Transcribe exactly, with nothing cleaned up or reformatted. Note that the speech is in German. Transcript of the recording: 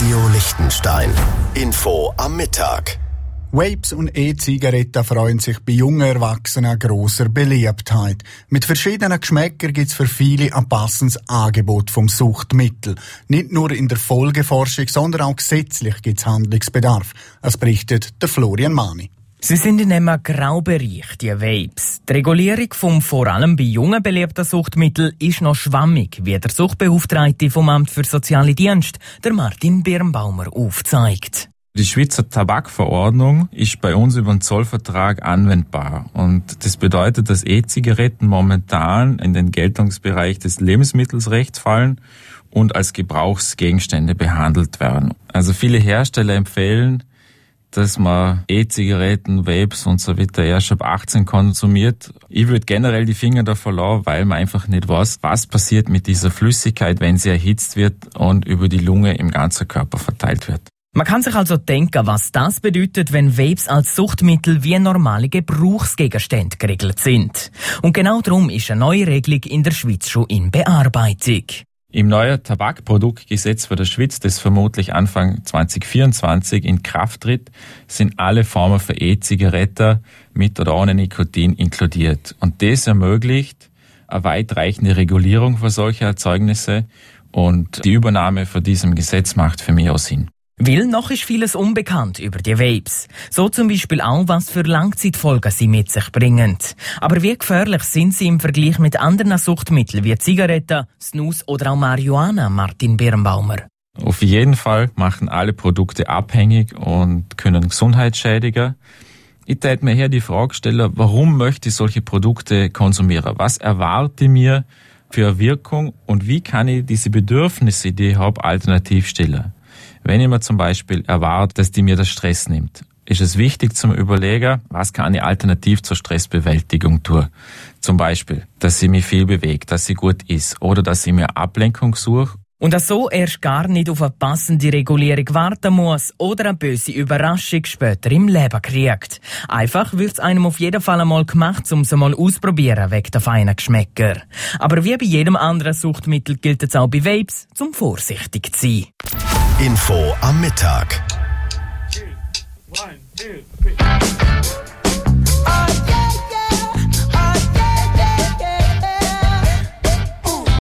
Radio Liechtenstein. Info am Mittag. Vapes und E-Zigaretten freuen sich bei jungen Erwachsenen an grosser Beliebtheit. Mit verschiedenen Geschmäckern gibt es für viele ein passendes Angebot vom Suchtmittel. Nicht nur in der Folgeforschung, sondern auch gesetzlich gibt es Handlungsbedarf. Es berichtet der Florian Mani. Sie sind in einem Graubereich, die Vapes. Die Regulierung vom vor allem bei jungen beliebten Suchtmitteln ist noch schwammig, wie der Suchtbeauftragte vom Amt für Soziale Dienste, der Martin Birnbaumer, aufzeigt. Die Schweizer Tabakverordnung ist bei uns über den Zollvertrag anwendbar. Und das bedeutet, dass E-Zigaretten momentan in den Geltungsbereich des Lebensmittelsrechts fallen und als Gebrauchsgegenstände behandelt werden. Also viele Hersteller empfehlen, dass man E-Zigaretten, Vapes und so weiter erst ab achtzehn konsumiert. Ich würde generell die Finger davon lassen, weil man einfach nicht weiß, was passiert mit dieser Flüssigkeit, wenn sie erhitzt wird und über die Lunge im ganzen Körper verteilt wird. Man kann sich also denken, was das bedeutet, wenn Vapes als Suchtmittel wie normale Gebrauchsgegenstände geregelt sind. Und genau darum ist eine neue Regelung in der Schweiz schon in Bearbeitung. Im neuen Tabakproduktgesetz für der Schweiz, das vermutlich Anfang zwanzig vierundzwanzig in Kraft tritt, sind alle Formen für E-Zigaretten mit oder ohne Nikotin inkludiert. Und das ermöglicht eine weitreichende Regulierung für solche Erzeugnisse und die Übernahme von diesem Gesetz macht für mich auch Sinn. Weil noch ist vieles unbekannt über die Vapes. So zum Beispiel auch, was für Langzeitfolgen sie mit sich bringen. Aber wie gefährlich sind sie im Vergleich mit anderen Suchtmitteln wie Zigaretten, Snus oder auch Marihuana, Martin Birnbaumer? Auf jeden Fall machen alle Produkte abhängig und können Gesundheit schädigen. Ich würde mir hier die Frage stellen, warum möchte ich solche Produkte konsumieren? Was erwarte ich mir für eine Wirkung und wie kann ich diese Bedürfnisse, die ich habe, alternativ stillen? Wenn ich mir zum Beispiel erwarte, dass die mir das Stress nimmt, ist es wichtig zum Überlegen, was kann ich alternativ zur Stressbewältigung tun. Zum Beispiel, dass ich mich viel bewege, dass ich gut isst oder dass ich mir Ablenkung suche. Und dass so erst gar nicht auf eine passende Regulierung warten muss oder eine böse Überraschung später im Leben kriegt. Einfach wird es einem auf jeden Fall einmal gemacht, um es einmal ausprobieren wegen der feinen Geschmäcker. Aber wie bei jedem anderen Suchtmittel gilt es auch bei Vapes, zum vorsichtig zu sein. Info am Mittag. Two, one, two, three.